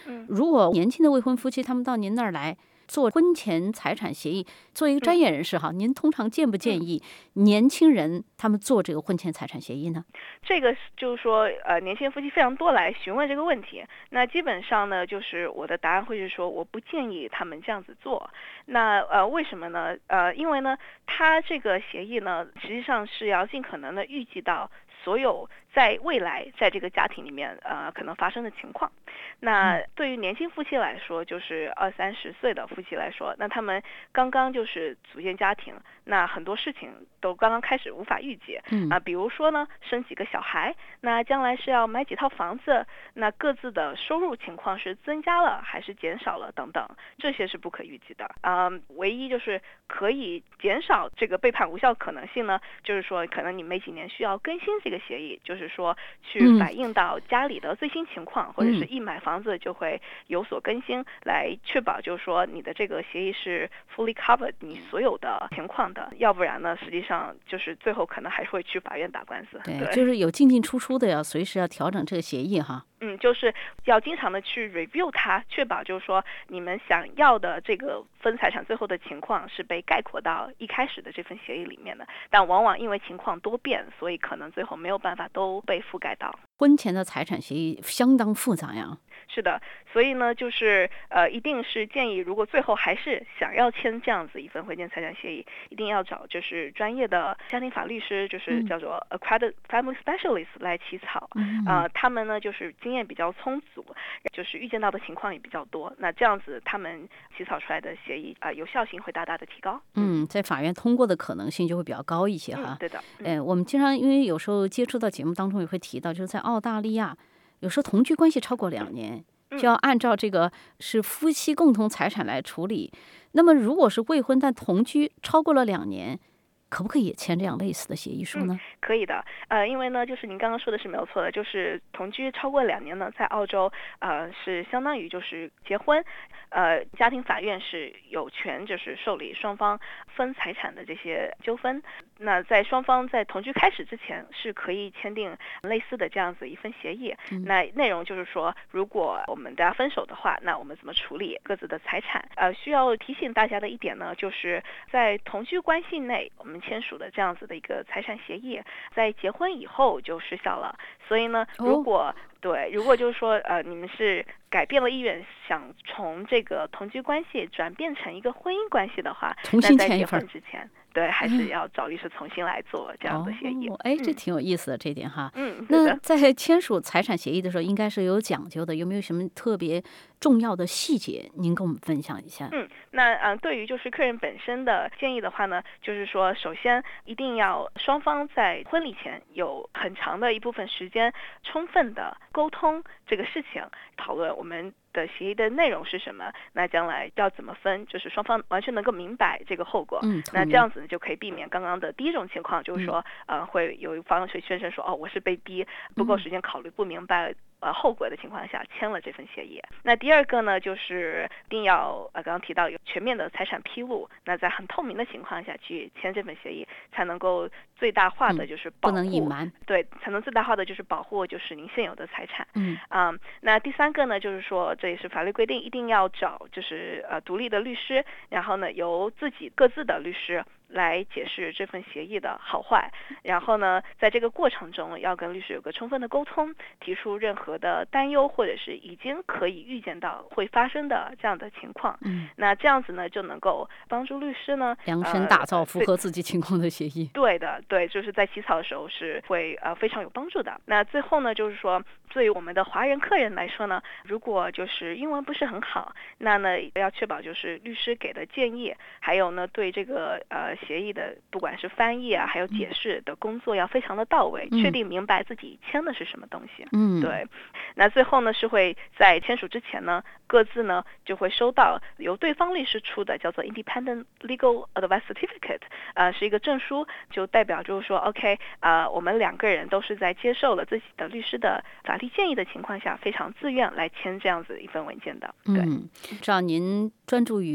如果年轻的未婚夫妻他们到您那儿来做婚前财产协议，作为一个专业人士哈，您通常建不建议年轻人他们做这个婚前财产协议呢？ 这个就是说，年轻夫妻非常多来询问这个问题。那基本上呢，就是我的答案会是说，我不建议他们这样子做。那为什么呢？因为呢，他这个协议呢，实际上是要尽可能的预计到所有在未来在这个家庭里面可能发生的情况。那对于年轻夫妻来说，就是20-30岁的夫妻来说，那他们刚刚就是组建家庭，那很多事情都刚刚开始无法预计。比如说呢，生几个小孩，那将来是要买几套房子，那各自的收入情况是增加了还是减少了等等，这些是不可预计的。唯一就是可以减少这个被判无效可能性呢，就是说可能你每几年需要更新这个协议，就是说去反映到家里的最新情况，或者是一买房子就会有所更新，来确保就是说你的这个协议是 fully covered 你所有的情况的，要不然呢，实际上就是最后可能还是会去法院打官司。 对，就是有进进出出的，要随时要调整这个协议哈。 就是要经常的去 review 它，确保就是说你们想要的这个分财产最后的情况是被概括到一开始的这份协议里面的，但往往因为情况多变，所以可能最后没有办法都被覆盖到。 婚前的财产协议相当复杂呀。 是的，所以呢，就是一定是建议，如果最后还是想要签这样子一份婚前财产协议，一定要找就是专业的家庭法律师，就是叫做 accredited family specialist 来起草。他们呢就是经验比较充足，就是预见到的情况也比较多，那这样子他们起草出来的协议有效性会大大的提高。 在法院通过的可能性就会比较高一些哈。 对的。 我们经常因为有时候接触到节目当中也会提到，就是在澳大利亚，有时候同居关系超过2年，就要按照这个是夫妻共同财产来处理。那么如果是未婚但同居超过了2年，可不可以也签这样类似的协议书呢？ 可以的。因为呢，就是您刚刚说的是没有错的，就是同居超过2年呢，在澳洲是相当于就是结婚。家庭法院是有权就是受理双方分财产的这些纠纷。那在双方在同居开始之前是可以签订类似的这样子一份协议。那内容就是说，如果我们大家分手的话，那我们怎么处理各自的财产？需要提醒大家的一点呢，就是在同居关系内我们签署的这样子的一个财产协议，在结婚以后就失效了。所以呢，如果就是说你们是改变了意愿，想从这个同居关系转变成一个婚姻关系的话， 重新签一份， 那在结婚之前，对，还是要找律师重新来做这样的协议。 这挺有意思的这点哈。 那在签署财产协议的时候，应该是有讲究的，有没有什么特别重要的细节？您跟我们分享一下。 那对于就是客人本身的建议的话呢，就是说，首先一定要双方在婚礼前有很长的一部分时间，充分的沟通这个事情，讨论我们的协议的内容是什么，那将来要怎么分，就是双方完全能够明白这个后果。那这样子呢，就可以避免刚刚的第一种情况，就是说会有一方会宣称说，我是被逼，不够时间考虑，不明白后果的情况下签了这份协议。那第二个呢，就是一定要刚刚提到有全面的财产披露，那在很透明的情况下去签这份协议，才能够最大化的就是保护， 不能隐瞒， 对，才能最大化的就是保护就是您现有的财产。那第三个呢，就是说这也是法律规定，一定要找就是独立的律师，然后呢由各自的律师来解释这份协议的好坏，然后呢在这个过程中要跟律师有个充分的沟通，提出任何的担忧或者是已经可以预见到会发生的这样的情况。那这样子呢就能够帮助律师呢量身打造符合自己情况的协议。 对的，对，就是在起草的时候是会非常有帮助的。那最后呢，就是说对于我们的华人客人来说呢，如果就是英文不是很好，那呢要确保就是律师给的建议，还有呢对这个协议的不管是翻译还有解释的工作要非常的到位，确定明白自己签的是什么东西。对。那最后呢是会在签署之前呢，各自呢就会收到由对方律师出的叫做 Independent Legal Advice Certificate，是一个证书，就代表就是说 OK，我们2个人都是在接受了自己的律师的法律建议的情况下，非常自愿来签这样子一份文件的。对， 知道您专注于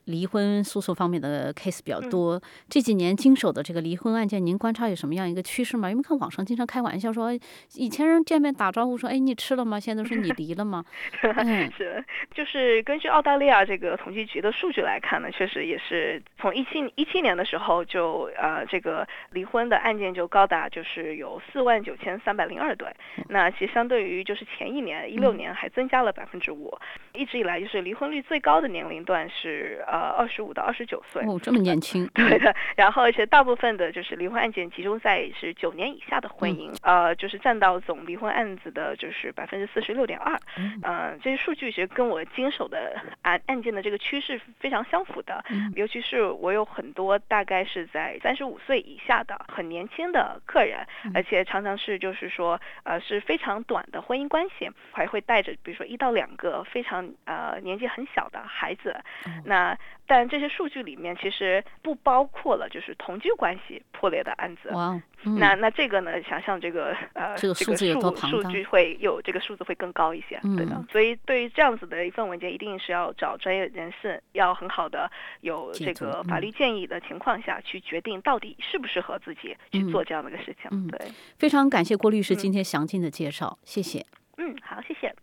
离婚诉讼方面的 case 比较多，这几年经手的这个离婚案件，您观察有什么样一个趋势吗？因为看网上经常开玩笑说，以前人见面打招呼说，哎，你吃了吗？现在都说你离了吗？ 是，就是根据澳大利亚这个统计局的数据来看呢，确实也是从17年的时候就这个离婚的案件就高达就是有49302对，那其实相对于就是前一年16年还增加了5%，一直以来就是离婚率最高的年龄段是25到29岁。 哦，这么年轻。 对的，然后而且大部分的就是离婚案件集中在是9年以下的婚姻，就是占到总离婚案子的就是46.2%。这些数据其实跟我经手的案件的这个趋势非常相符的，尤其是我有很多大概是在35岁以下的很年轻的客人，而且常常是就是说是非常短的婚姻关系，还会带着比如说1到2个非常年纪很小的孩子。但这些数据里面其实不包括了就是同居关系破裂的案子。 哇， 那这个呢，想象这个数字有多庞大， 数据会有这个数字会更高一些，对的。所以对于这样子的一份文件，一定是要找专业人士，要很好的有这个法律建议的情况下去决定到底适不适合自己去做这样的一个事情。对， 非常感谢郭律师今天详尽的介绍，谢谢。 好，谢谢。